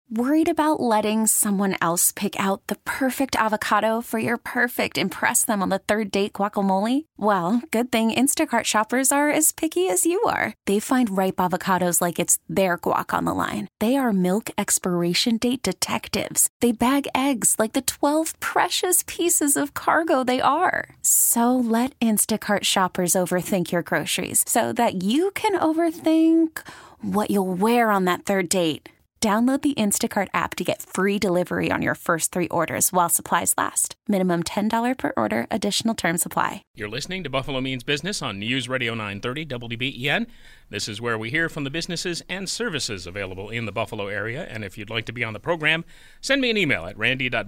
Worried about letting someone else pick out the perfect avocado for your perfect impress them on the third date guacamole? Well, good thing Instacart shoppers are as picky as you are. They find ripe avocados like it's their guac on the line. They are milk expiration date detectives. They bag eggs like the 12 precious pieces of cargo they are. So let Instacart shoppers overthink your groceries so that you can overthink what you'll wear on that third date. Download the Instacart app to get free delivery on your first 3 orders while supplies last. Minimum $10 per order. Additional terms apply. You're listening to Buffalo Means Business on News Radio 930 WBEN. This is where we hear from the businesses and services available in the Buffalo area. And if you'd like to be on the program, send me an email at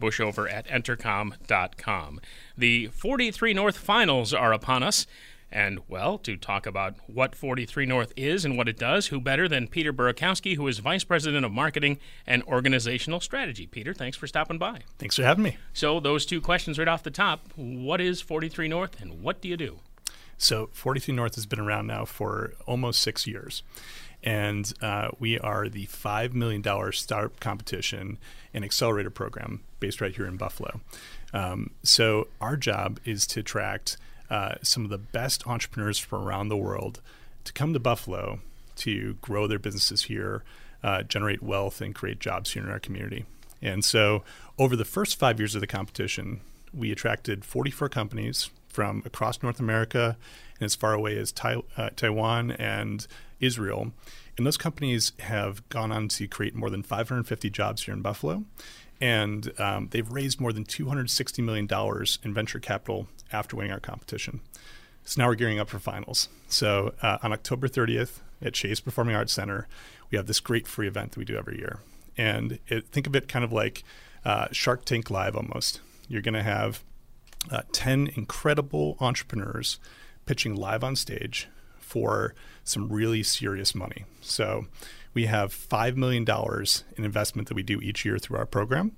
randy.bushover@entercom.com. The 43 North Finals are upon us. And, well, to talk about what 43 North is and what it does, who better than Peter Burakowski, who is Vice President of Marketing and Organizational Strategy. Peter, thanks for stopping by. Thanks for having me. So those 2 questions right off the top. What is 43 North and what do you do? So 43 North has been around now for almost 6 years. And we are the $5 million startup competition and accelerator program based right here in Buffalo. So our job is to attract some of the best entrepreneurs from around the world to come to Buffalo to grow their businesses here, generate wealth, and create jobs here in our community. And so over the first 5 years of the competition, we attracted 44 companies from across North America and as far away as Taiwan and Israel. And those companies have gone on to create more than 550 jobs here in Buffalo. And they've raised more than $260 million in venture capital after winning our competition. So now we're gearing up for finals. So on October 30th at Chase Performing Arts Center, we have this great free event that we do every year. And think of it kind of like Shark Tank Live almost. You're going to have 10 incredible entrepreneurs pitching live on stage for some really serious money. So we have $5 million in investment that we do each year through our program.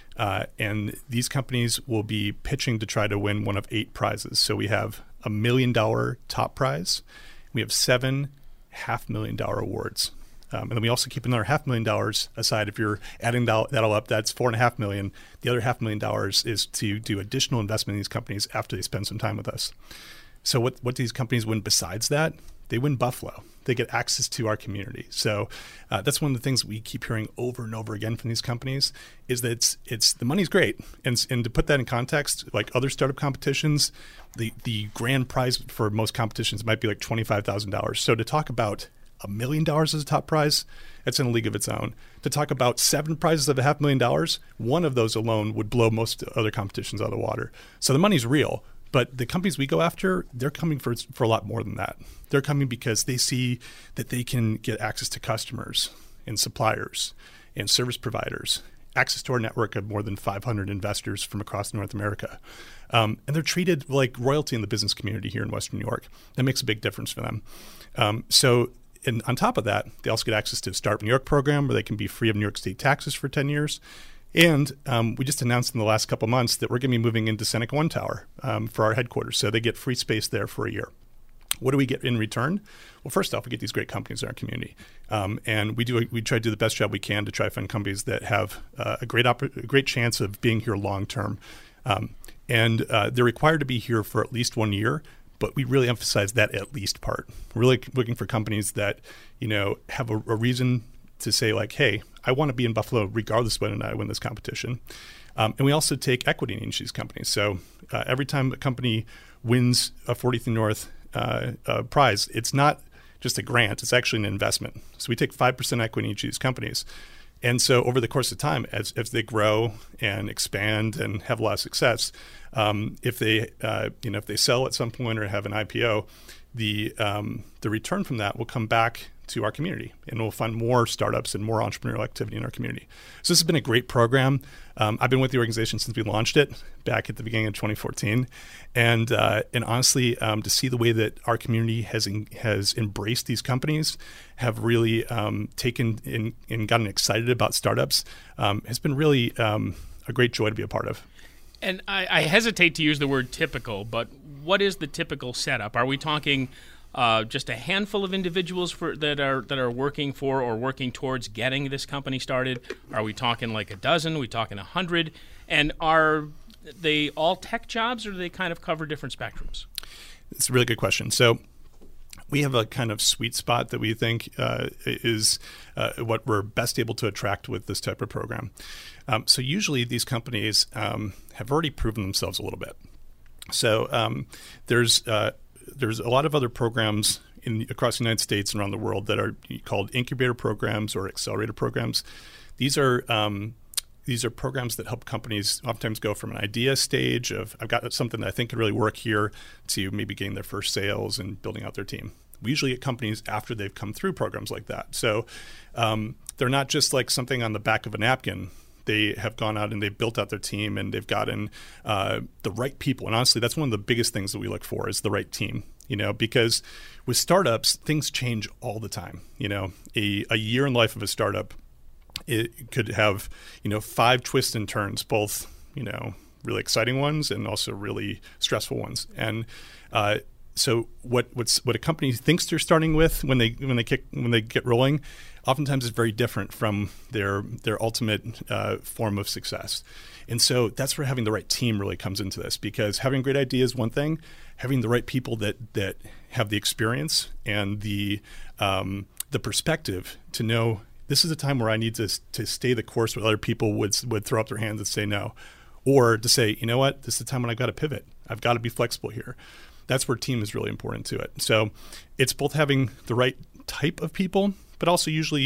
And these companies will be pitching to try to win one of 8 prizes. So we have a $1 million top prize. We have 7 $500,000 awards. And then we also keep another $500,000 aside. If you're adding that all up, that's $4.5 million. The other $500,000 is to do additional investment in these companies after they spend some time with us. So what do these companies win besides that? They win Buffalo. They get access to our community. So that's one of the things we keep hearing over and over again from these companies is that it's the money's great. And to put that in context, like other startup competitions, the grand prize for most competitions might be like $25,000. So to talk about $1 million as a top prize, it's in a league of its own. To talk about 7 prizes of $500,000, one of those alone would blow most other competitions out of the water. So the money's real. But the companies we go after, they're coming for a lot more than that. They're coming because they see that they can get access to customers and suppliers and service providers, access to our network of more than 500 investors from across North America. And they're treated like royalty in the business community here in Western New York. That makes a big difference for them. And on top of that, they also get access to the Startup New York program where they can be free of New York State taxes for 10 years. And we just announced in the last couple of months that we're going to be moving into Seneca One Tower for our headquarters. So they get free space there for a year. What do we get in return? Well, first off, we get these great companies in our community. And we try to do the best job we can to try to find companies that have a great chance of being here long term. And they're required to be here for at least 1 year. But we really emphasize that at least part. We're really looking for companies that, have a reason to say like, hey, I want to be in Buffalo regardless of whether or not I win this competition. And we also take equity in each of these companies. So every time a company wins a 43 North prize, it's not just a grant, it's actually an investment. So we take 5% equity in each of these companies. And so over the course of time, as they grow and expand and have a lot of success, if they sell at some point or have an IPO, the return from that will come back to our community, and we'll fund more startups and more entrepreneurial activity in our community. So this has been a great program. I've been with the organization since we launched it back at the beginning of 2014, and honestly, to see the way that our community has embraced these companies, have really taken and gotten excited about startups, has been really a great joy to be a part of. And I hesitate to use the word typical, but what is the typical setup? Are we talking just a handful of individuals that are working for or working towards getting this company started? Are we talking like a dozen? Are we talking 100? And are they all tech jobs, or do they kind of cover different spectrums? It's a really good question. So we have a kind of sweet spot that we think is what we're best able to attract with this type of program. So usually these companies have already proven themselves a little bit. So there's a lot of other programs across the United States and around the world that are called incubator programs or accelerator programs. These are programs that help companies oftentimes go from an idea stage of, I've got something that I think could really work here, to maybe getting their first sales and building out their team. We usually get companies after they've come through programs like that. So they're not just like something on the back of a napkin. They have gone out and they've built out their team, and they've gotten the right people. And honestly, that's one of the biggest things that we look for, is the right team. Because with startups, things change all the time. A year in life of a startup, it could have 5 twists and turns, both really exciting ones and also really stressful ones. And so what a company thinks they're starting with when they get rolling, oftentimes is very different from their ultimate form of success. And so that's where having the right team really comes into this, because having great ideas is one thing, having the right people that have the experience and the perspective to know this is a time where I need to stay the course where other people would throw up their hands and say no, or to say, you know what, this is the time when I've got to pivot. I've got to be flexible here. That's where team is really important to it. So it's both having the right type of people, but also usually,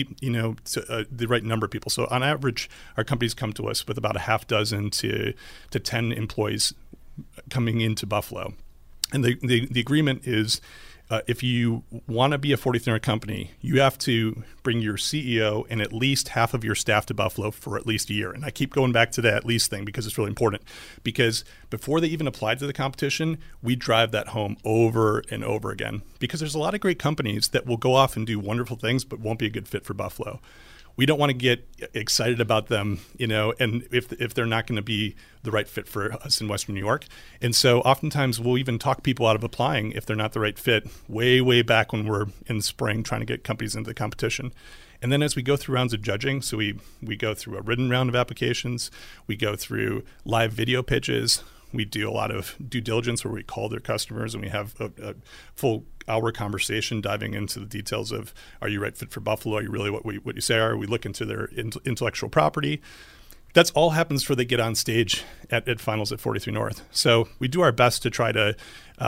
the right number of people. So on average, our companies come to us with about a half dozen to 10 employees coming into Buffalo. And the agreement is, if you want to be a 43 North company, you have to bring your CEO and at least half of your staff to Buffalo for at least a year. And I keep going back to that at least thing because it's really important. Because before they even apply to the competition, we drive that home over and over again. Because there's a lot of great companies that will go off and do wonderful things but won't be a good fit for Buffalo. We don't want to get excited about them, and if they're not going to be the right fit for us in Western New York. And so oftentimes we'll even talk people out of applying if they're not the right fit way back when we're in the spring trying to get companies into the competition. And then as we go through rounds of judging, so we go through a written round of applications, we go through live video pitches, we do a lot of due diligence where we call their customers and we have a full hour conversation diving into the details of, are you right fit for Buffalo? Are you really what you say are? We look into their intellectual property. That's all happens before they get on stage at finals at 43 North. So we do our best to try to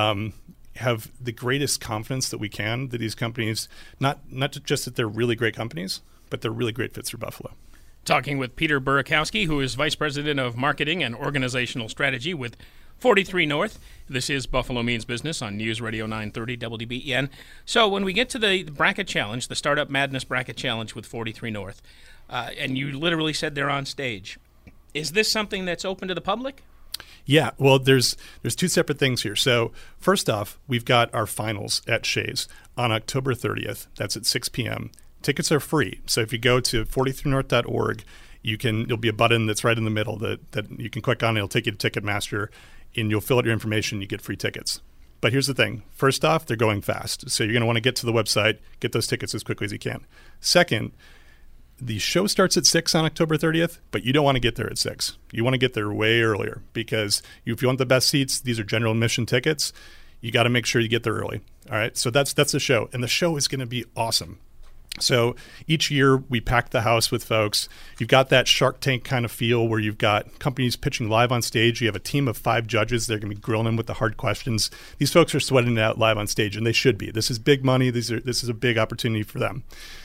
have the greatest confidence that we can that these companies, not just that they're really great companies, but they're really great fits for Buffalo. Talking with Peter Burakowski, who is Vice President of Marketing and Organizational Strategy with 43 North. This is Buffalo Means Business on News Radio 930 WBEN. So when we get to the bracket challenge, the Startup Madness bracket challenge with 43 North, and you literally said they're on stage, is this something that's open to the public? Yeah, well, there's 2 separate things here. So first off, we've got our finals at Shays on October 30th. That's at 6 p.m. Tickets are free. So if you go to 43north.org, there'll be a button that's right in the middle that you can click on. It'll take you to Ticketmaster, and you'll fill out your information. You get free tickets. But here's the thing. First off, they're going fast. So you're going to want to get to the website, get those tickets as quickly as you can. Second, the show starts at 6 on October 30th, but you don't want to get there at 6. You want to get there way earlier because if you want the best seats, these are general admission tickets. You got to make sure you get there early. All right. So that's the show. And the show is going to be awesome. So each year we pack the house with folks. You've got that Shark Tank kind of feel where you've got companies pitching live on stage. You have a team of 5 judges. They're going to be grilling them with the hard questions. These folks are sweating it out live on stage, and they should be. This is big money. This is a big opportunity for them.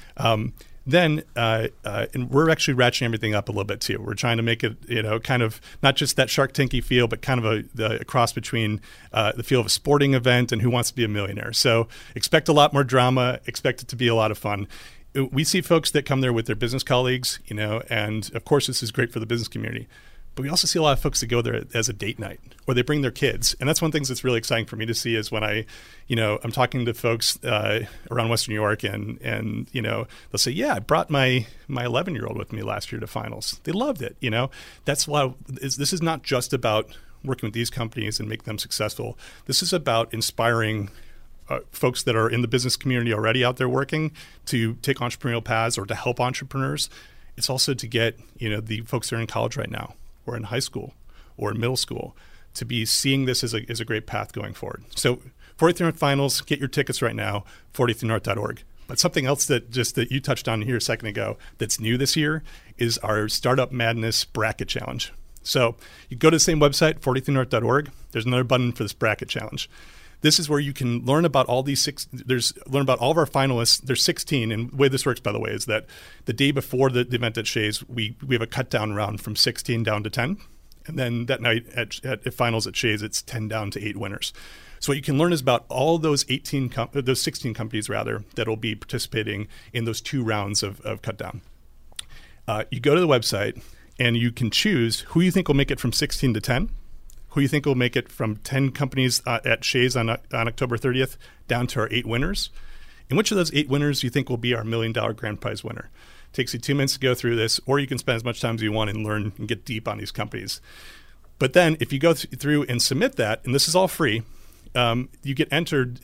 And we're actually ratcheting everything up a little bit too. We're trying to make it, kind of not just that Shark Tanky feel, but kind of a cross between the feel of a sporting event and Who Wants to Be a Millionaire. So expect a lot more drama. Expect it to be a lot of fun. We see folks that come there with their business colleagues, and of course this is great for the business community. But we also see a lot of folks that go there as a date night, or they bring their kids. And that's one of the things that's really exciting for me to see is when I'm talking to folks around Western New York and they'll say, yeah, I brought my 11-year-old with me last year to finals. They loved it. That's why this is not just about working with these companies and making them successful. This is about inspiring folks that are in the business community already out there working to take entrepreneurial paths or to help entrepreneurs. It's also to get the folks that are in college right now or in high school or in middle school to be seeing this as a great path going forward. So 43 North Finals, get your tickets right now, 43north.org. But something else that you touched on here a second ago that's new this year is our Startup Madness Bracket Challenge. So you go to the same website, 43north.org. There's another button for this bracket challenge. This is where you can learn about all these learn about all of our finalists. There's 16, and the way this works, by the way, is that the day before the event at Shays, we have a cut down round from 16 down to 10, and then that night at finals at Shays, it's 10 down to 8 winners. So what you can learn is about all those 16 companies that will be participating in those 2 rounds of cut down. You go to the website and you can choose who you think will make it from 16 to 10, who you think will make it from 10 companies at Shays on October 30th down to our 8 winners, and which of those 8 winners you think will be our $1 million grand prize winner. It takes you 2 minutes to go through this, or you can spend as much time as you want and learn and get deep on these companies. But then if you go through and submit that, and this is all free, you get entered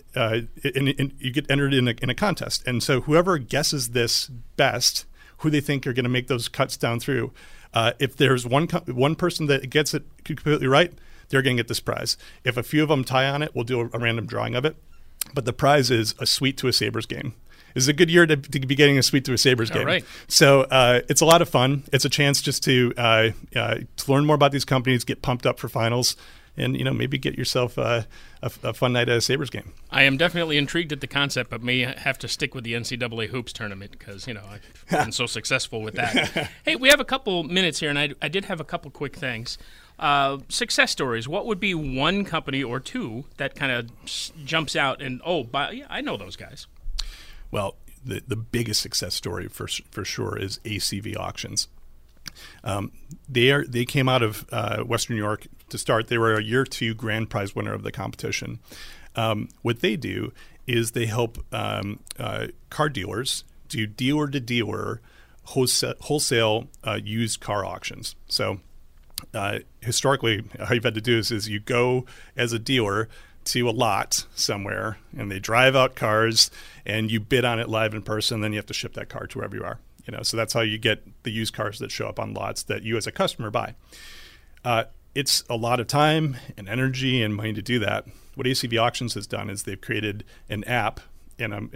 in a contest. And so whoever guesses this best, who they think are going to make those cuts down through, if there's one person that gets it completely right, they're going to get this prize. If a few of them tie on it, we'll do a random drawing of it. But the prize is a suite to a Sabres game. This is a good year to be getting a suite to a Sabres game. Right. So it's a lot of fun. It's a chance just to learn more about these companies, get pumped up for finals, and maybe get yourself a fun night at a Sabres game. I am definitely intrigued at the concept, but may have to stick with the NCAA hoops tournament because I've been so successful with that. Hey, we have a couple minutes here, and I did have a couple quick things. Success stories. What would be one company or two that kind of jumps out and I know those guys? Well, the biggest success story for sure is ACV Auctions. They came out of Western New York to start. They were a year 2 grand prize winner of the competition. What they do is they help car dealers do dealer-to-dealer wholesale used car auctions. So historically, how you've had to do this is you go as a dealer to a lot somewhere, and they drive out cars, and you bid on it live in person. Then you have to ship that car to wherever you are. So that's how you get the used cars that show up on lots that you as a customer buy. It's a lot of time and energy and money to do that. What ACV Auctions has done is they've created an app and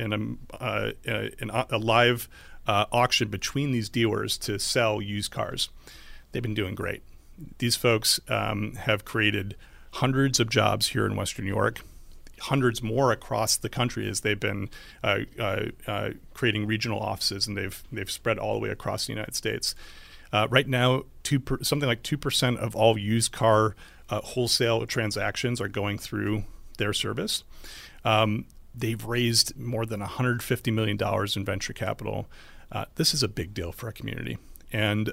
a live auction between these dealers to sell used cars. They've been doing great. These folks have created hundreds of jobs here in Western New York, hundreds more across the country as they've been creating regional offices, and they've spread all the way across the United States. Right now, something like 2% of all used car wholesale transactions are going through their service. They've raised more than $150 million in venture capital. This is a big deal for our community. And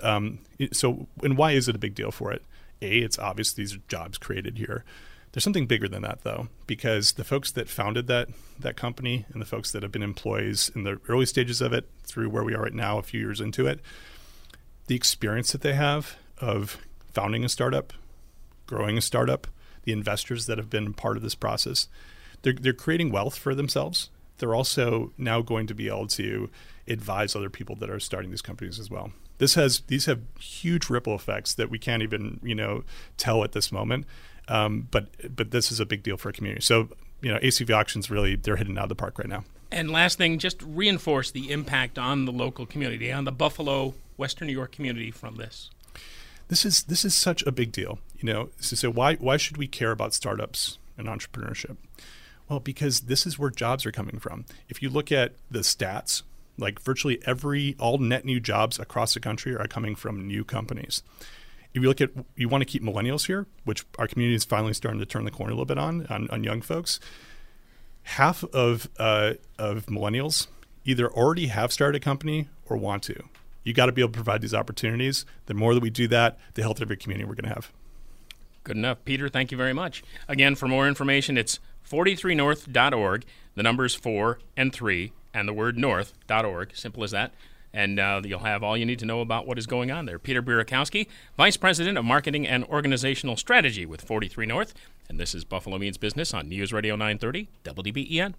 why is it a big deal for it? It's obvious these are jobs created here. There's something bigger than that, though, because the folks that founded that company and the folks that have been employees in the early stages of it through where we are right now, a few years into it, the experience that they have of founding a startup, growing a startup, the investors that have been part of this process, they're creating wealth for themselves. They're also now going to be able to advise other people that are starting these companies as well. These have huge ripple effects that we can't even tell at this moment. But this is a big deal for our community. So ACV Auctions really, they're hitting out of the park right now. And last thing, just reinforce the impact on the local community, on the Buffalo, Western New York community from this. This is such a big deal. So why should we care about startups and entrepreneurship? Well, because this is where jobs are coming from. If you look at the stats, like virtually all net new jobs across the country are coming from new companies. If you want to keep millennials here, which our community is finally starting to turn the corner a little bit on young folks, half of millennials either already have started a company or want to. You got to be able to provide these opportunities. The more that we do that, the healthier of a community we're going to have. Good enough. Peter, thank you very much. Again, for more information, it's 43north.org. The numbers 4 and 3 and the word north.org. Simple as that. And you'll have all you need to know about what is going on there. Peter Burakowski, Vice President of Marketing and Organizational Strategy with 43 North. And this is Buffalo Means Business on News Radio 930 WBEN.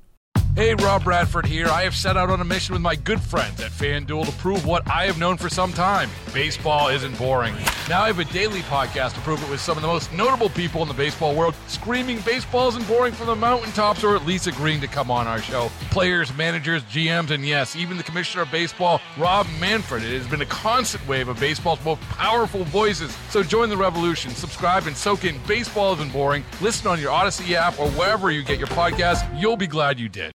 Hey, Rob Bradford here. I have set out on a mission with my good friends at FanDuel to prove what I have known for some time. Baseball isn't boring. Now I have a daily podcast to prove it with some of the most notable people in the baseball world, screaming baseball isn't boring from the mountaintops, or at least agreeing to come on our show. Players, managers, GMs, and yes, even the commissioner of baseball, Rob Manfred. It has been a constant wave of baseball's most powerful voices. So join the revolution. Subscribe and soak in Baseball Isn't Boring. Listen on your Odyssey app or wherever you get your podcasts. You'll be glad you did.